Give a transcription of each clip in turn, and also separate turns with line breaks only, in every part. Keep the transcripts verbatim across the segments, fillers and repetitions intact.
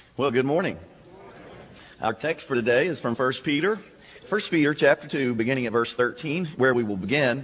Well, good morning. Our text for today is from First Peter. First Peter chapter two, beginning at verse thirteen, where we will begin.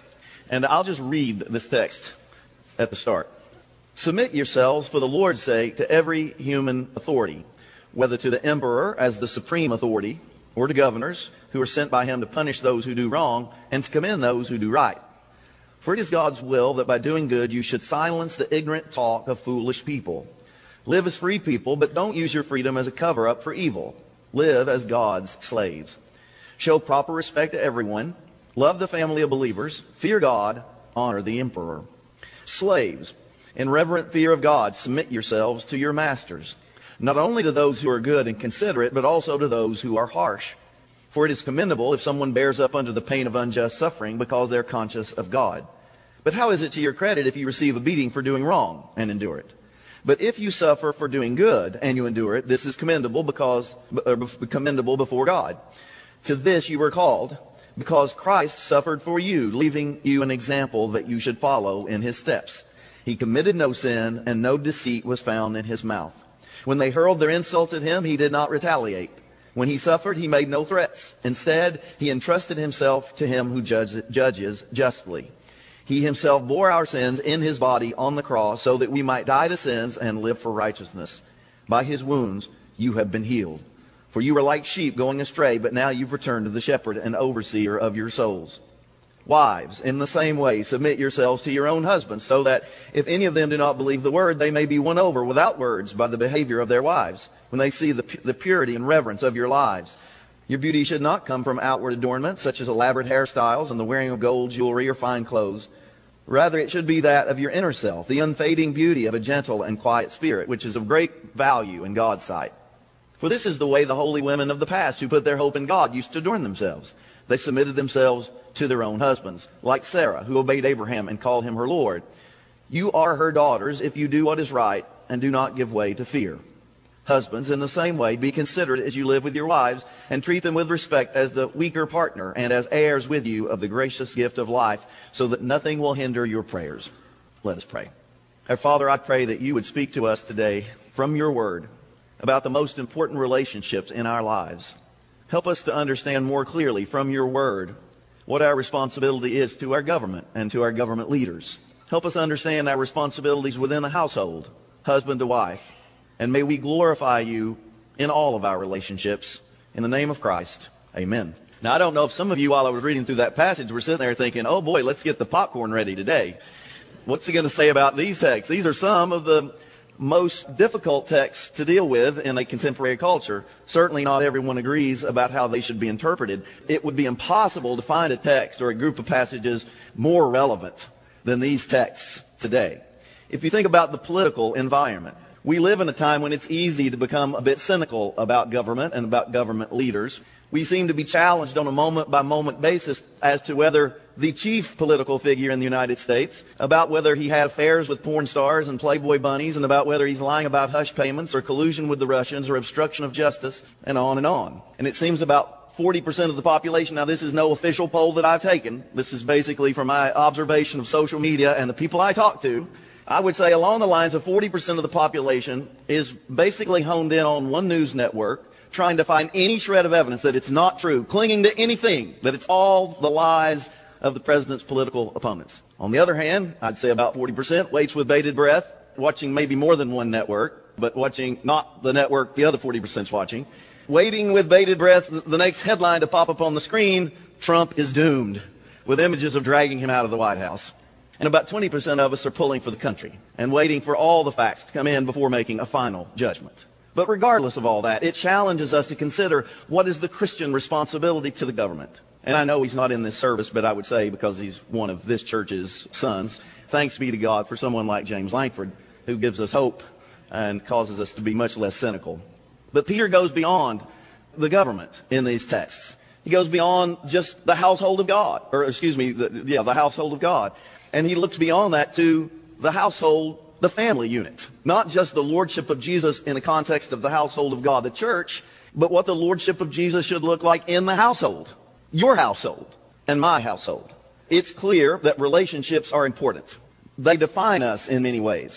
And I'll just read this text at the start. Submit yourselves for the Lord's sake to every human authority, whether to the emperor as the supreme authority, or to governors who are sent by him to punish those who do wrong and to commend those who do right. For it is God's will that by doing good you should silence the ignorant talk of foolish people. Live as free people, but don't use your freedom as a cover-up for evil. Live as God's slaves. Show proper respect to everyone. Love the family of believers. Fear God. Honor the emperor. Slaves, in reverent fear of God, submit yourselves to your masters, not only to those who are good and considerate, but also to those who are harsh. For it is commendable if someone bears up under the pain of unjust suffering because they're conscious of God. But how is it to your credit if you receive a beating for doing wrong and endure it? But if you suffer for doing good and you endure it, this is commendable because uh, commendable before God. To this you were called, because Christ suffered for you, leaving you an example that you should follow in his steps. He committed no sin, and no deceit was found in his mouth. When they hurled their insults at him, he did not retaliate. When he suffered, he made no threats. Instead, he entrusted himself to him who judge, judges justly. He himself bore our sins in his body on the cross so that we might die to sins and live for righteousness. By his wounds you have been healed. For you were like sheep going astray, but now you've returned to the shepherd and overseer of your souls. Wives, in the same way, submit yourselves to your own husbands, so that if any of them do not believe the word, they may be won over without words by the behavior of their wives, when they see the, the purity and reverence of your lives. Your beauty should not come from outward adornment, such as elaborate hairstyles and the wearing of gold, jewelry, or fine clothes. Rather, it should be that of your inner self, the unfading beauty of a gentle and quiet spirit, which is of great value in God's sight. For this is the way the holy women of the past who put their hope in God used to adorn themselves. They submitted themselves to their own husbands, like Sarah, who obeyed Abraham and called him her Lord. You are her daughters if you do what is right and do not give way to fear. Husbands, in the same way, be considerate as you live with your wives, and treat them with respect as the weaker partner and as heirs with you of the gracious gift of life, so that nothing will hinder your prayers. Let us pray. Our Father, I pray that you would speak to us today from your word about the most important relationships in our lives. Help us to understand more clearly from your word what our responsibility is to our government and to our government leaders. Help us understand our responsibilities within the household, husband to wife. And may we glorify you in all of our relationships. In the name of Christ, amen. Now, I don't know if some of you, while I was reading through that passage, were sitting there thinking, oh boy, let's get the popcorn ready today. What's he going to say about these texts? These are some of the most difficult texts to deal with in a contemporary culture. Certainly not everyone agrees about how they should be interpreted. It would be impossible to find a text or a group of passages more relevant than these texts today. If you think about the political environment, we live in a time when it's easy to become a bit cynical about government and about government leaders. We seem to be challenged on a moment-by-moment basis as to whether the chief political figure in the United States, about whether he had affairs with porn stars and Playboy bunnies, and about whether he's lying about hush payments or collusion with the Russians or obstruction of justice, and on and on. And it seems about forty percent of the population, now this is no official poll that I've taken, this is basically from my observation of social media and the people I talk to, I would say along the lines of forty percent of the population is basically honed in on one news network, trying to find any shred of evidence that it's not true, clinging to anything, that it's all the lies of the president's political opponents. On the other hand, I'd say about forty percent waits with bated breath, watching maybe more than one network, but watching not the network the other forty percent is watching, waiting with bated breath the next headline to pop up on the screen, Trump is doomed, with images of dragging him out of the White House. And about twenty percent of us are pulling for the country and waiting for all the facts to come in before making a final judgment. But regardless of all that, it challenges us to consider what is the Christian responsibility to the government. And I know he's not in this service, but I would say because he's one of this church's sons, thanks be to God for someone like James Langford, who gives us hope and causes us to be much less cynical. But Peter goes beyond the government in these texts. He goes beyond just the household of God, or excuse me, the, yeah, the household of God. And he looks beyond that to the household, the family unit. Not just the lordship of Jesus in the context of the household of God, the church, but what the lordship of Jesus should look like in the household. Your household and my household. It's clear that relationships are important. They define us in many ways.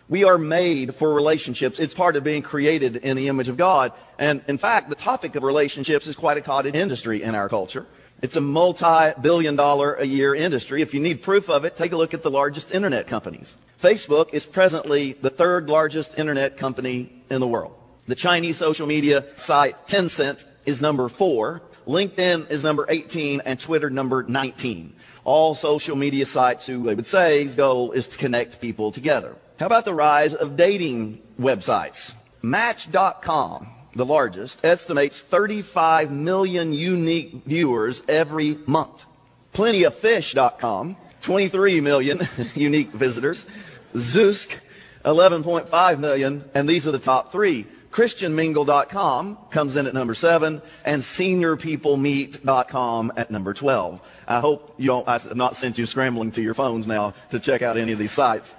We are made for relationships. It's part of being created in the image of God. And in fact, the topic of relationships is quite a cottage industry in our culture. It's a multi-billion dollar a year industry. If you need proof of it, take a look at the largest internet companies. Facebook is presently the third largest internet company in the world. The Chinese social media site Tencent is number four. LinkedIn is number eighteen and Twitter number nineteen. All social media sites who they would say's goal is to connect people together. How about the rise of dating websites? Match dot com, the largest, estimates thirty-five million unique viewers every month. Plenty of fish dot com, twenty-three million unique visitors. Zoosk, eleven point five million, and these are the top three. Christian Mingle dot com comes in at number seven, and Senior People Meet dot com at number twelve. I hope you don't, I've not sent you scrambling to your phones now to check out any of these sites.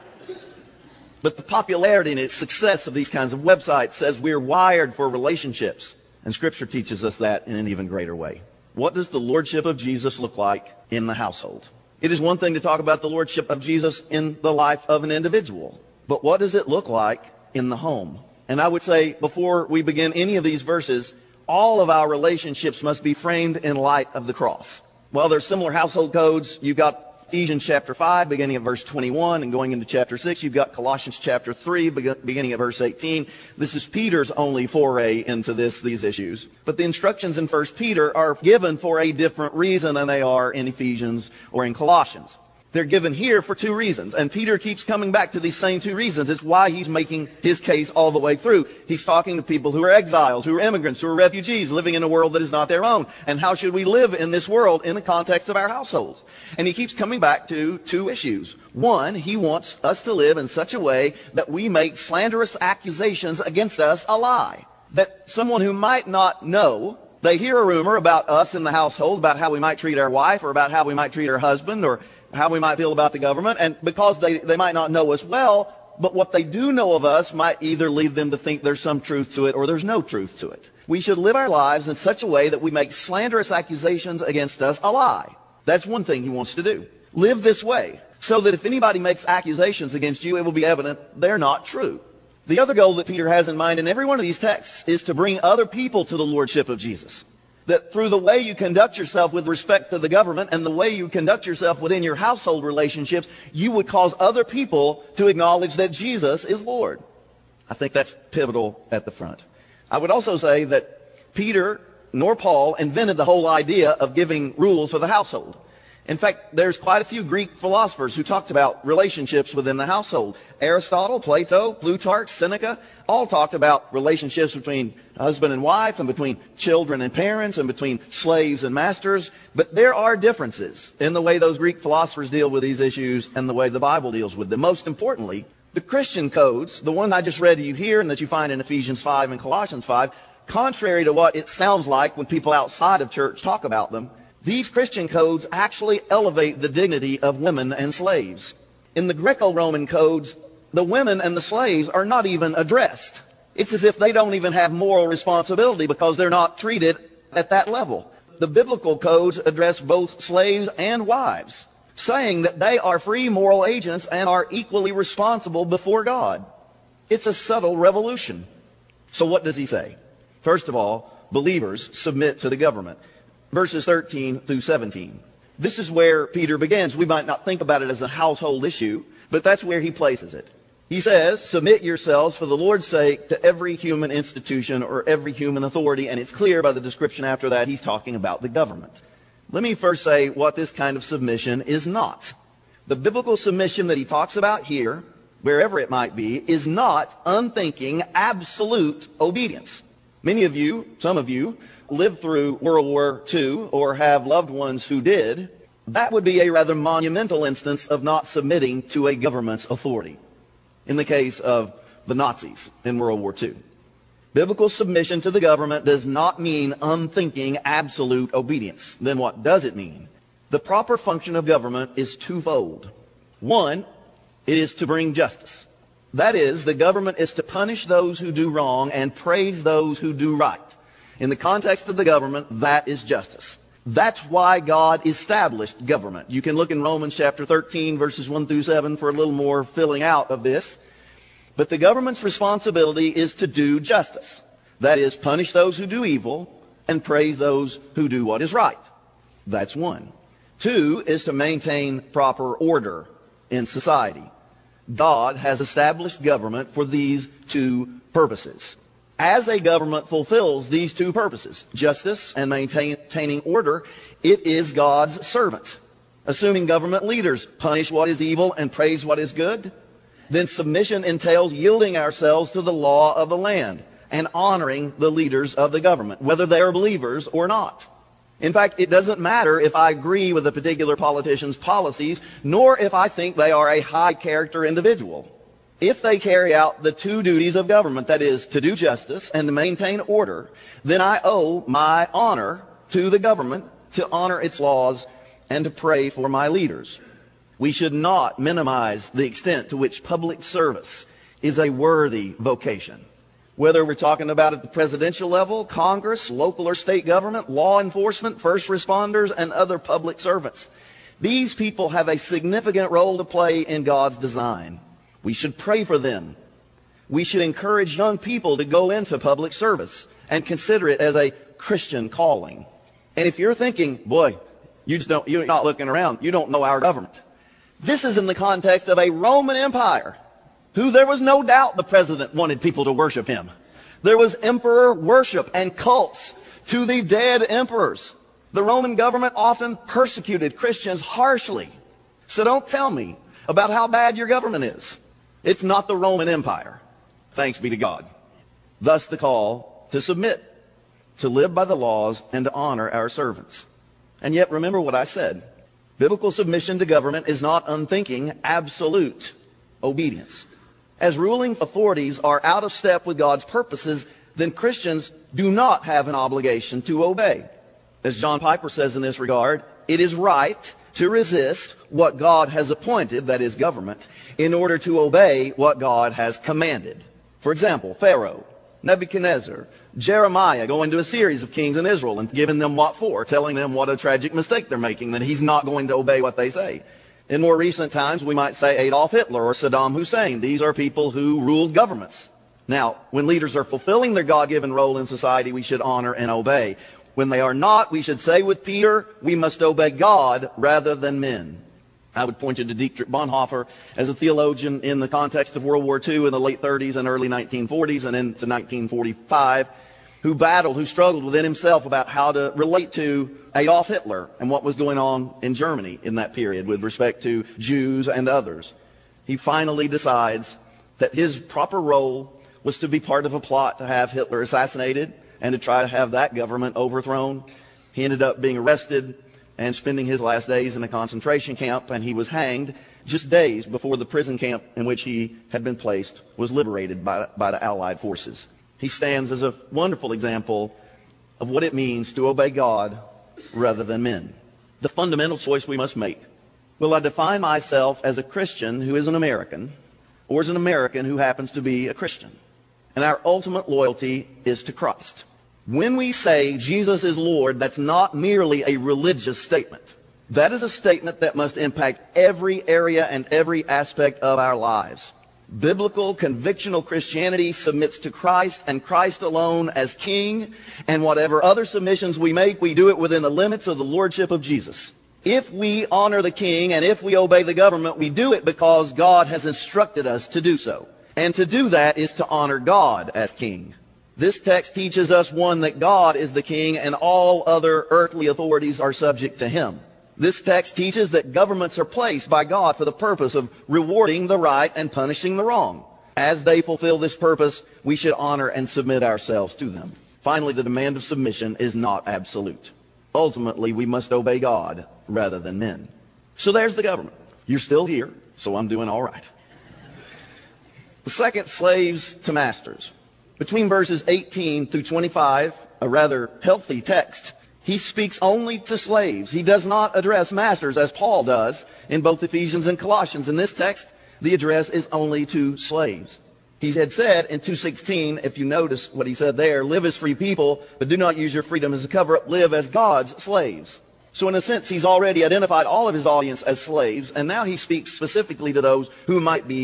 But the popularity and its success of these kinds of websites says we're wired for relationships. And Scripture teaches us that in an even greater way. What does the Lordship of Jesus look like in the household? It is one thing to talk about the Lordship of Jesus in the life of an individual. But what does it look like in the home? And I would say, before we begin any of these verses, all of our relationships must be framed in light of the cross. While there's similar household codes, you've got Ephesians chapter five, beginning at verse twenty-one, and going into chapter six, you've got Colossians chapter three, beginning at verse eighteen. This is Peter's only foray into this, these issues. But the instructions in First Peter are given for a different reason than they are in Ephesians or in Colossians. They're given here for two reasons, and Peter keeps coming back to these same two reasons. It's why he's making his case all the way through. He's talking to people who are exiles, who are immigrants, who are refugees, living in a world that is not their own. And how should we live in this world in the context of our households? And he keeps coming back to two issues. One, he wants us to live in such a way that we make slanderous accusations against us a lie. That someone who might not know, they hear a rumor about us in the household, about how we might treat our wife, or about how we might treat our husband, or how we might feel about the government, and because they, they might not know us well, but what they do know of us might either lead them to think there's some truth to it or there's no truth to it. We should live our lives in such a way that we make slanderous accusations against us a lie. That's one thing he wants to do. Live this way, so that if anybody makes accusations against you, it will be evident they're not true. The other goal that Peter has in mind in every one of these texts is to bring other people to the Lordship of Jesus. That through the way you conduct yourself with respect to the government and the way you conduct yourself within your household relationships, you would cause other people to acknowledge that Jesus is Lord. I think that's pivotal at the front. I would also say that Peter nor Paul invented the whole idea of giving rules for the household. In fact, there's quite a few Greek philosophers who talked about relationships within the household. Aristotle, Plato, Plutarch, Seneca, all talked about relationships between husband and wife, and between children and parents, and between slaves and masters. But there are differences in the way those Greek philosophers deal with these issues and the way the Bible deals with them. Most importantly, the Christian codes, the one I just read to you here and that you find in Ephesians five and Colossians five, contrary to what it sounds like when people outside of church talk about them, these Christian codes actually elevate the dignity of women and slaves. In the Greco-Roman codes, the women and the slaves are not even addressed. It's as if they don't even have moral responsibility because they're not treated at that level. The biblical codes address both slaves and wives, saying that they are free moral agents and are equally responsible before God. It's a subtle revolution. So what does he say? First of all, believers submit to the government. Verses thirteen through seventeen. This is where Peter begins. We might not think about it as a household issue, but that's where he places it. He says, submit yourselves for the Lord's sake to every human institution or every human authority. And it's clear by the description after that he's talking about the government. Let me first say what this kind of submission is not. The biblical submission that he talks about here, wherever it might be, is not unthinking, absolute obedience. Many of you, some of you, lived through World War Two or have loved ones who did. That would be a rather monumental instance of not submitting to a government's authority. In the case of the Nazis in World War Two. Biblical submission to the government does not mean unthinking, absolute obedience. Then what does it mean? The proper function of government is twofold. One, it is to bring justice. That is, the government is to punish those who do wrong and praise those who do right. In the context of the government, that is justice. That's why God established government. You can look in Romans chapter thirteen, verses one through seven for a little more filling out of this. But the government's responsibility is to do justice. That is, punish those who do evil and praise those who do what is right. That's one. Two is to maintain proper order in society. God has established government for these two purposes. As a government fulfills these two purposes, justice and maintaining order, it is God's servant. Assuming government leaders punish what is evil and praise what is good, then submission entails yielding ourselves to the law of the land and honoring the leaders of the government, whether they are believers or not. In fact, it doesn't matter if I agree with a particular politician's policies, nor if I think they are a high-character individual. If they carry out the two duties of government, that is, to do justice and to maintain order, then I owe my honor to the government to honor its laws and to pray for my leaders. We should not minimize the extent to which public service is a worthy vocation. Whether we're talking about at the presidential level, Congress, local or state government, law enforcement, first responders, and other public servants. These people have a significant role to play in God's design. We should pray for them. We should encourage young people to go into public service and consider it as a Christian calling. And if you're thinking, boy, you just don't, you're not looking around, you don't know our government. This is in the context of a Roman Empire, who there was no doubt the president wanted people to worship him. There was emperor worship and cults to the dead emperors. The Roman government often persecuted Christians harshly. So don't tell me about how bad your government is. It's not the Roman Empire. Thanks be to God. Thus the call to submit, to live by the laws, and to honor our servants. And yet remember what I said. Biblical submission to government is not unthinking, absolute obedience. As ruling authorities are out of step with God's purposes, then Christians do not have an obligation to obey. As John Piper says in this regard, it is right to resist what God has appointed, that is government, in order to obey what God has commanded. For example, Pharaoh, Nebuchadnezzar, Jeremiah going to a series of kings in Israel and giving them what for, telling them what a tragic mistake they're making, that he's not going to obey what they say. In more recent times, we might say Adolf Hitler or Saddam Hussein. These are people who ruled governments. Now, when leaders are fulfilling their God-given role in society, we should honor and obey. When they are not, we should say with Peter, we must obey God rather than men. I would point you to Dietrich Bonhoeffer as a theologian in the context of World War Two in the late thirties and early nineteen forties and into nineteen forty-five, who battled, who struggled within himself about how to relate to Adolf Hitler and what was going on in Germany in that period with respect to Jews and others. He finally decides that his proper role was to be part of a plot to have Hitler assassinated and to try to have that government overthrown. He ended up being arrested and spending his last days in a concentration camp, and he was hanged just days before the prison camp in which he had been placed was liberated by, by the Allied forces. He stands as a wonderful example of what it means to obey God rather than men. The fundamental choice we must make. Will I define myself as a Christian who is an American, or as an American who happens to be a Christian? And our ultimate loyalty is to Christ. When we say Jesus is Lord, that's not merely a religious statement. That is a statement that must impact every area and every aspect of our lives. Biblical, convictional Christianity submits to Christ and Christ alone as King, and whatever other submissions we make, we do it within the limits of the Lordship of Jesus. If we honor the King and if we obey the government, we do it because God has instructed us to do so. And to do that is to honor God as King. This text teaches us, one, that God is the King and all other earthly authorities are subject to Him. This text teaches that governments are placed by God for the purpose of rewarding the right and punishing the wrong. As they fulfill this purpose, we should honor and submit ourselves to them. Finally, the demand of submission is not absolute. Ultimately, we must obey God rather than men. So there's the government. You're still here, so I'm doing all right. The second, slaves to masters. Between verses eighteen through twenty-five, a rather healthy text, he speaks only to slaves. He does not address masters as Paul does in both Ephesians and Colossians. In this text, the address is only to slaves. He had said in two sixteen, if you notice what he said there, live as free people, but do not use your freedom as a cover-up. Live as God's slaves. So in a sense, he's already identified all of his audience as slaves, and now he speaks specifically to those who might be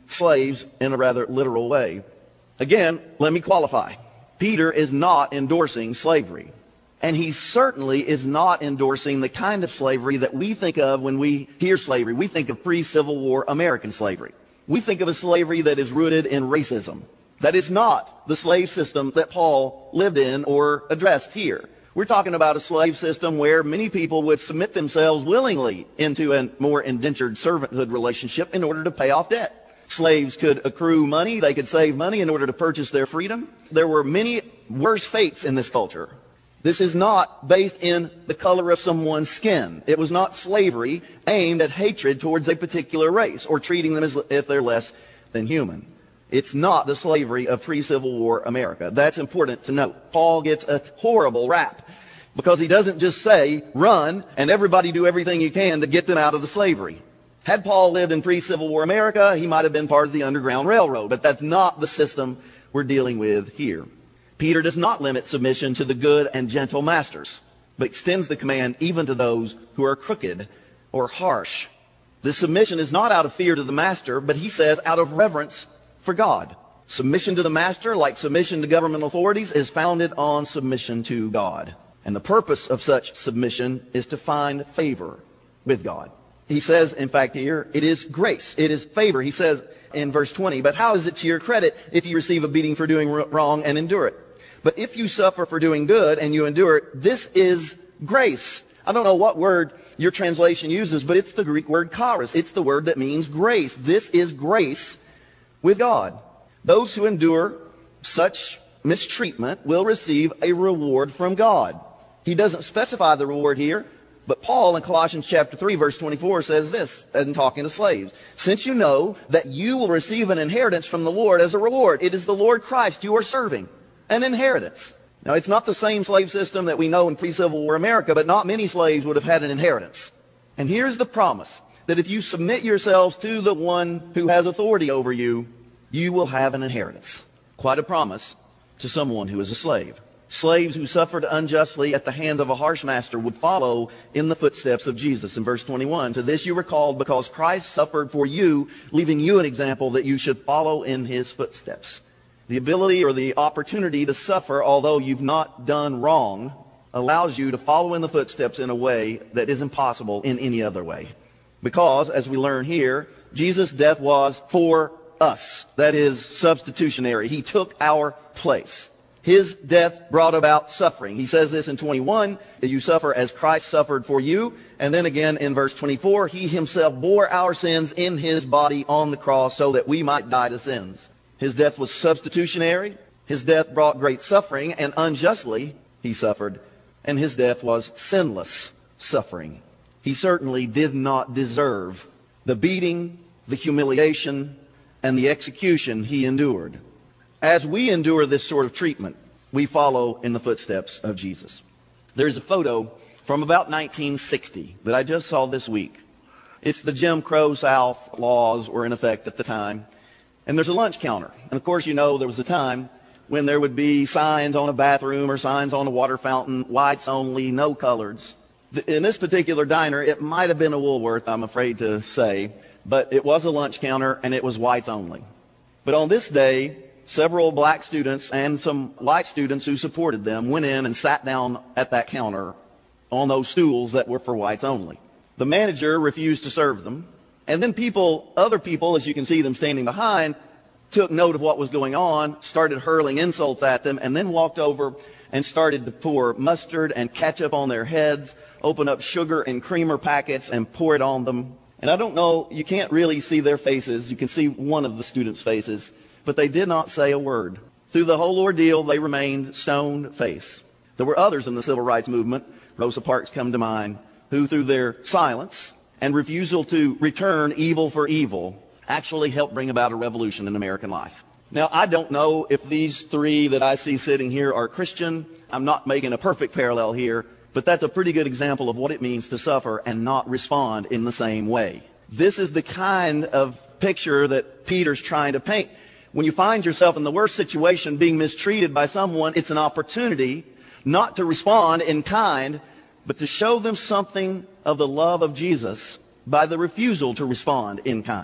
slaves in a rather literal way. Again, let me qualify. Peter is not endorsing slavery. And he certainly is not endorsing the kind of slavery that we think of when we hear slavery. We think of pre-Civil War American slavery. We think of a slavery that is rooted in racism. That is not the slave system that Paul lived in or addressed here. We're talking about a slave system where many people would submit themselves willingly into a more indentured servanthood relationship in order to pay off debt. Slaves could accrue money. They could save money in order to purchase their freedom. There were many worse fates in this culture. This is not based in the color of someone's skin. It was not slavery aimed at hatred towards a particular race or treating them as if they're less than human. It's not the slavery of pre-Civil War America. That's important to note. Paul gets a horrible rap because he doesn't just say, run, and everybody do everything you can to get them out of the slavery. Had Paul lived in pre-Civil War America, he might have been part of the Underground Railroad, but that's not the system we're dealing with here. Peter does not limit submission to the good and gentle masters, but extends the command even to those who are crooked or harsh. This submission is not out of fear to the master, but he says out of reverence for God. Submission to the master, like submission to government authorities, is founded on submission to God. And the purpose of such submission is to find favor with God. He says, in fact, here, it is grace. It is favor. He says in verse twenty, but how is it to your credit if you receive a beating for doing wrong and endure it? But if you suffer for doing good and you endure it, this is grace. I don't know what word your translation uses, but it's the Greek word charis. It's the word that means grace. This is grace with God. Those who endure such mistreatment will receive a reward from God. He doesn't specify the reward here, but Paul in Colossians chapter three, verse twenty-four says this, and talking to slaves, since you know that you will receive an inheritance from the Lord as a reward. It is the Lord Christ you are serving. An inheritance. Now, it's not the same slave system that we know in pre-Civil War America, but not many slaves would have had an inheritance. And here's the promise, that if you submit yourselves to the one who has authority over you, you will have an inheritance. Quite a promise to someone who is a slave. Slaves who suffered unjustly at the hands of a harsh master would follow in the footsteps of Jesus. In verse twenty-one, to this you were called because Christ suffered for you, leaving you an example that you should follow in his footsteps. The ability or the opportunity to suffer, although you've not done wrong, allows you to follow in the footsteps in a way that is impossible in any other way. Because, as we learn here, Jesus' death was for us. That is substitutionary. He took our place. His death brought about suffering. He says this in twenty-one, that you suffer as Christ suffered for you. And then again in verse twenty-four, he himself bore our sins in his body on the cross so that we might die to sins. His death was substitutionary. His death brought great suffering, and unjustly he suffered. And his death was sinless suffering. He certainly did not deserve the beating, the humiliation, and the execution he endured. As we endure this sort of treatment, we follow in the footsteps of Jesus. There's a photo from about nineteen sixty that I just saw this week. It's the Jim Crow South laws were in effect at the time. And there's a lunch counter. And of course, you know, there was a time when there would be signs on a bathroom or signs on a water fountain, whites only, no coloreds. In this particular diner, it might have been a Woolworth, I'm afraid to say, but it was a lunch counter and it was whites only. But on this day, several black students and some white students who supported them went in and sat down at that counter on those stools that were for whites only. The manager refused to serve them. And then people, other people, as you can see them standing behind, took note of what was going on, started hurling insults at them, and then walked over and started to pour mustard and ketchup on their heads, open up sugar and creamer packets and pour it on them. And I don't know, you can't really see their faces. You can see one of the students' faces, but they did not say a word. Through the whole ordeal, they remained stone-faced. There were others in the civil rights movement, Rosa Parks come to mind, who through their silence and refusal to return evil for evil actually helped bring about a revolution in American life. Now, I don't know if these three that I see sitting here are Christian. I'm not making a perfect parallel here, but that's a pretty good example of what it means to suffer and not respond in the same way. This is the kind of picture that Peter's trying to paint. When you find yourself in the worst situation, being mistreated by someone, it's an opportunity not to respond in kind, but to show them something of the love of Jesus by the refusal to respond in kind.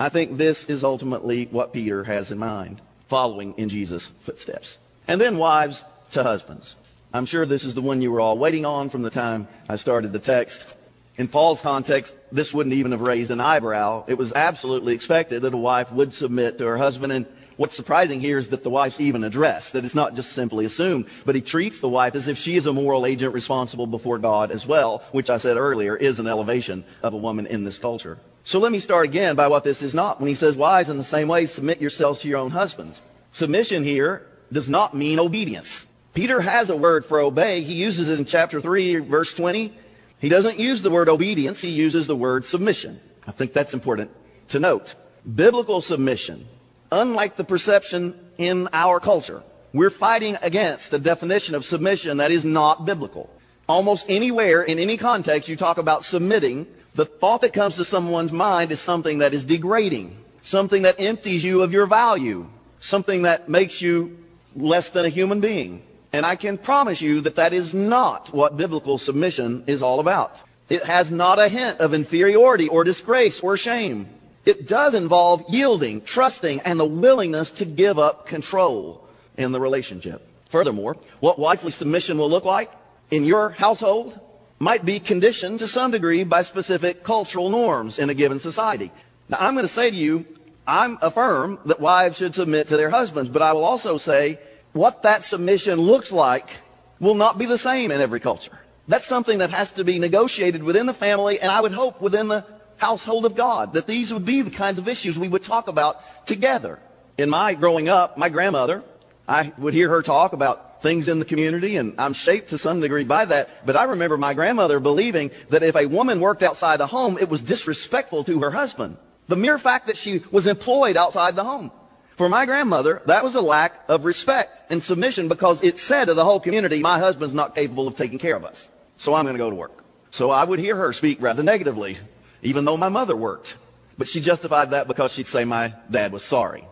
I think this is ultimately what Peter has in mind, following in Jesus' footsteps. And then wives to husbands. I'm sure this is the one you were all waiting on from the time I started the text. In Paul's context, this wouldn't even have raised an eyebrow. It was absolutely expected that a wife would submit to her husband. And what's surprising here is that the wife's even addressed, that it's not just simply assumed, but he treats the wife as if she is a moral agent responsible before God as well, which I said earlier is an elevation of a woman in this culture. So let me start again by what this is not. When he says, wives, in the same way, submit yourselves to your own husbands. Submission here does not mean obedience. Peter has a word for obey. He uses it in chapter three, verse twenty. He doesn't use the word obedience. He uses the word submission. I think that's important to note. Biblical submission, unlike the perception in our culture, we're fighting against a definition of submission that is not biblical. Almost anywhere in any context you talk about submitting, the thought that comes to someone's mind is something that is degrading, something that empties you of your value, something that makes you less than a human being. And I can promise you that that is not what biblical submission is all about. It has not a hint of inferiority or disgrace or shame. It does involve yielding, trusting, and the willingness to give up control in the relationship. Furthermore, what wifely submission will look like in your household might be conditioned to some degree by specific cultural norms in a given society. Now, I'm going to say to you, I'm affirm that wives should submit to their husbands, but I will also say what that submission looks like will not be the same in every culture. That's something that has to be negotiated within the family, and I would hope within the household of God, that these would be the kinds of issues we would talk about together. In my growing up, my grandmother, I would hear her talk about things in the community, and I'm shaped to some degree by that, but I remember my grandmother believing that if a woman worked outside the home, it was disrespectful to her husband. The mere fact that she was employed outside the home. For my grandmother, that was a lack of respect and submission because it said to the whole community, my husband's not capable of taking care of us, so I'm going to go to work. So I would hear her speak rather negatively, even though my mother worked. But she justified that because she'd say my dad was sorry.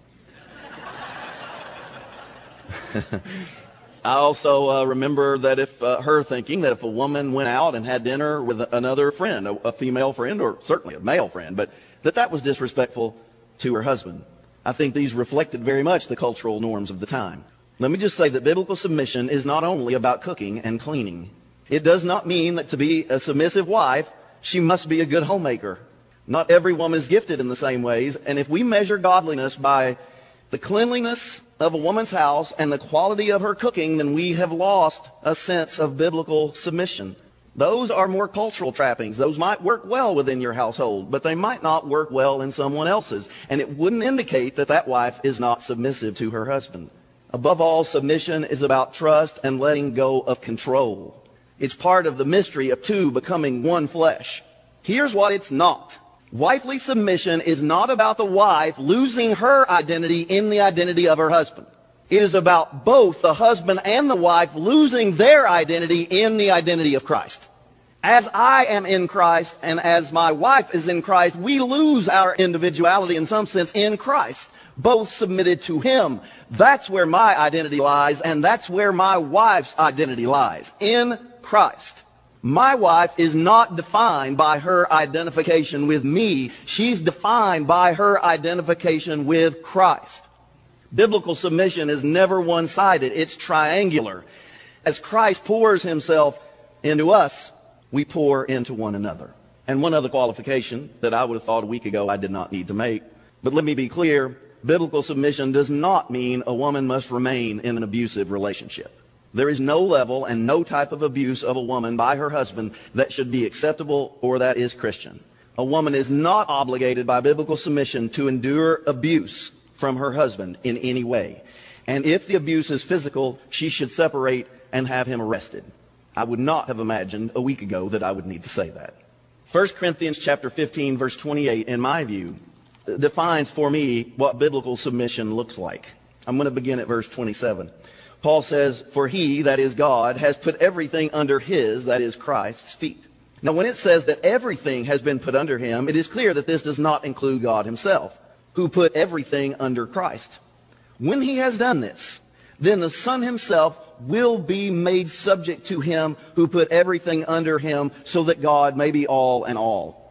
I also uh, remember that if uh, her thinking that if a woman went out and had dinner with another friend, a, a female friend, or certainly a male friend, but that that was disrespectful to her husband. I think these reflected very much the cultural norms of the time. Let me just say that biblical submission is not only about cooking and cleaning. It does not mean that to be a submissive wife, she must be a good homemaker. Not every woman is gifted in the same ways, and if we measure godliness by the cleanliness of a woman's house and the quality of her cooking, then we have lost a sense of biblical submission. Those are more cultural trappings. Those might work well within your household, but they might not work well in someone else's. And it wouldn't indicate that that wife is not submissive to her husband. Above all, submission is about trust and letting go of control. It's part of the mystery of two becoming one flesh. Here's what it's not. Wifely submission is not about the wife losing her identity in the identity of her husband. It is about both the husband and the wife losing their identity in the identity of Christ. As I am in Christ and as my wife is in Christ, we lose our individuality in some sense in Christ, both submitted to Him. That's where my identity lies, and that's where my wife's identity lies, in Christ. My wife is not defined by her identification with me. She's defined by her identification with Christ. Biblical submission is never one-sided. It's triangular. As Christ pours Himself into us, we pour into one another. And one other qualification that I would have thought a week ago I did not need to make. But let me be clear. Biblical submission does not mean a woman must remain in an abusive relationship. There is no level and no type of abuse of a woman by her husband that should be acceptable or that is Christian. A woman is not obligated by biblical submission to endure abuse from her husband in any way. And if the abuse is physical, she should separate and have him arrested. I would not have imagined a week ago that I would need to say that. First Corinthians chapter fifteen, verse twenty-eight, in my view, defines for me what biblical submission looks like. I'm going to begin at verse twenty-seven. Paul says, for He, that is God, has put everything under His, that is Christ's, feet. Now, when it says that everything has been put under Him, it is clear that this does not include God Himself, who put everything under Christ. When He has done this, then the Son Himself will be made subject to Him who put everything under Him, so that God may be all and all.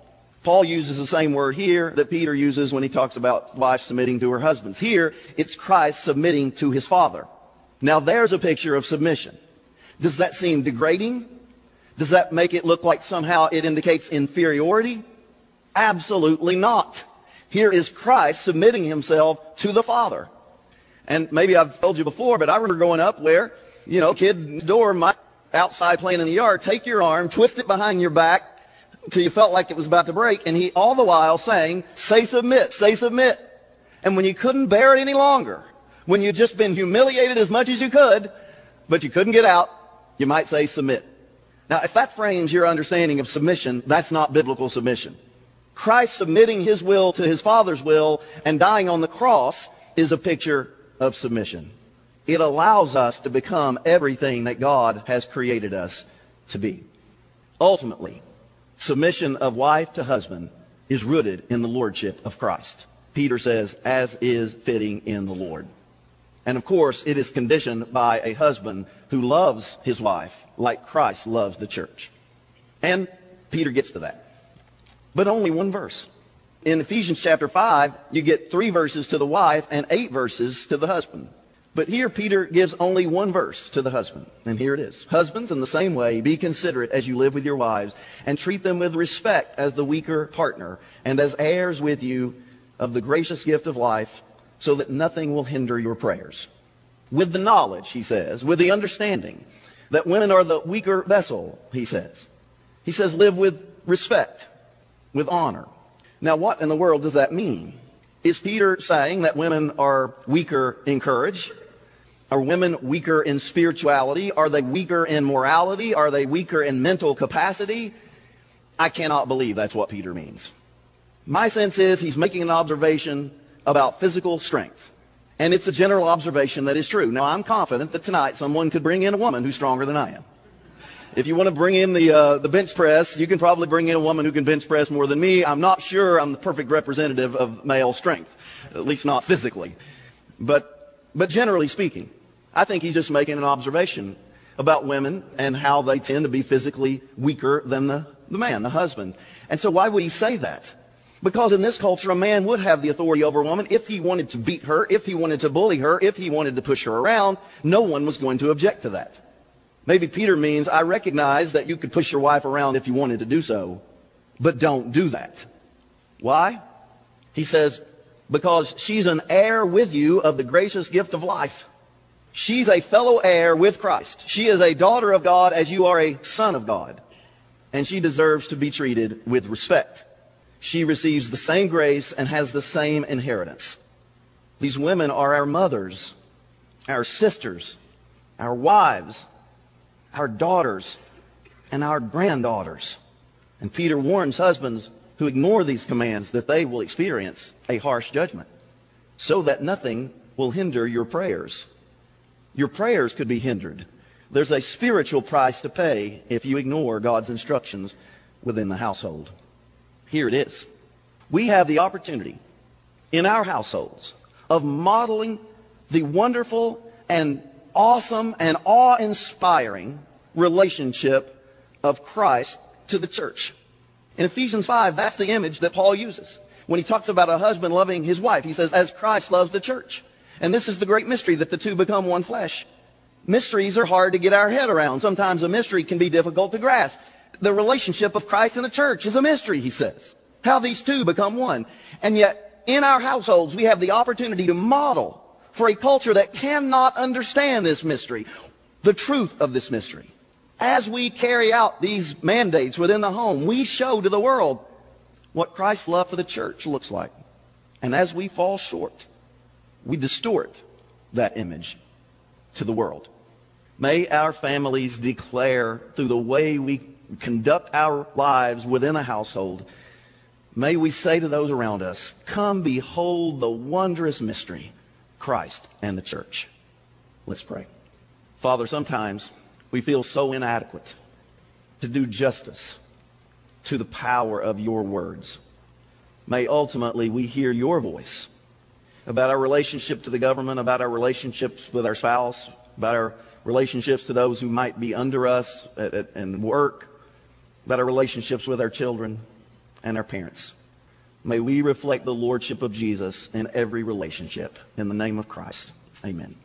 Paul uses the same word here that Peter uses when he talks about wives submitting to her husbands. Here, it's Christ submitting to his Father. Now, there's a picture of submission. Does that seem degrading? Does that make it look like somehow it indicates inferiority? Absolutely not. Here is Christ submitting himself to the Father. And maybe I've told you before, but I remember growing up where, you know, kid door might outside playing in the yard, take your arm, twist it behind your back until you felt like it was about to break, and he all the while saying, say submit, say submit. And when you couldn't bear it any longer, when you'd just been humiliated as much as you could, but you couldn't get out, you might say submit. Now, if that frames your understanding of submission, that's not biblical submission. Christ submitting his will to his Father's will and dying on the cross is a picture of submission. It allows us to become everything that God has created us to be. Ultimately, submission of wife to husband is rooted in the lordship of Christ. Peter says, as is fitting in the Lord. And of course, it is conditioned by a husband who loves his wife like Christ loves the church. And Peter gets to that. But only one verse. In Ephesians chapter five, you get three verses to the wife and eight verses to the husband. But here Peter gives only one verse to the husband. And here it is. Husbands, in the same way, be considerate as you live with your wives, and treat them with respect as the weaker partner, and as heirs with you of the gracious gift of life, so that nothing will hinder your prayers. With the knowledge, he says, with the understanding that women are the weaker vessel, he says. He says, live with respect, with honor. Now, what in the world does that mean? Is Peter saying that women are weaker in courage? Are women weaker in spirituality? Are they weaker in morality? Are they weaker in mental capacity? I cannot believe that's what Peter means. My sense is he's making an observation about physical strength. And it's a general observation that is true. Now, I'm confident that tonight someone could bring in a woman who's stronger than I am. If you want to bring in the uh, the bench press, you can probably bring in a woman who can bench press more than me. I'm not sure I'm the perfect representative of male strength, at least not physically. But but generally speaking, I think he's just making an observation about women and how they tend to be physically weaker than the, the man, the husband. And so why would he say that? Because in this culture, a man would have the authority over a woman if he wanted to beat her, if he wanted to bully her, if he wanted to push her around. No one was going to object to that. Maybe Peter means, I recognize that you could push your wife around if you wanted to do so, but don't do that. Why? He says, because she's an heir with you of the gracious gift of life. She's a fellow heir with Christ. She is a daughter of God as you are a son of God. And she deserves to be treated with respect. She receives the same grace and has the same inheritance. These women are our mothers, our sisters, our wives, our daughters, and our granddaughters. And Peter warns husbands who ignore these commands that they will experience a harsh judgment, so that nothing will hinder your prayers. Your prayers could be hindered. There's a spiritual price to pay if you ignore God's instructions within the household. Here it is. We have the opportunity in our households of modeling the wonderful and awesome and awe-inspiring relationship of Christ to the church. In Ephesians five, that's the image that Paul uses. When he talks about a husband loving his wife, he says, as Christ loves the church. And this is the great mystery, that the two become one flesh. Mysteries are hard to get our head around. Sometimes a mystery can be difficult to grasp. The relationship of Christ and the church is a mystery, he says. How these two become one. And yet, in our households, we have the opportunity to model for a culture that cannot understand this mystery, the truth of this mystery. As we carry out these mandates within the home, we show to the world what Christ's love for the church looks like. And as we fall short, we distort that image to the world. May our families declare through the way we conduct our lives within a household, may we say to those around us, come behold the wondrous mystery, Christ and the church. Let's pray. Father, sometimes we feel so inadequate to do justice to the power of your words. May ultimately we hear your voice about our relationship to the government, about our relationships with our spouse, about our relationships to those who might be under us at, at, and work, about our relationships with our children. and our parents. May we reflect the lordship of Jesus in every relationship. In the name of Christ, amen.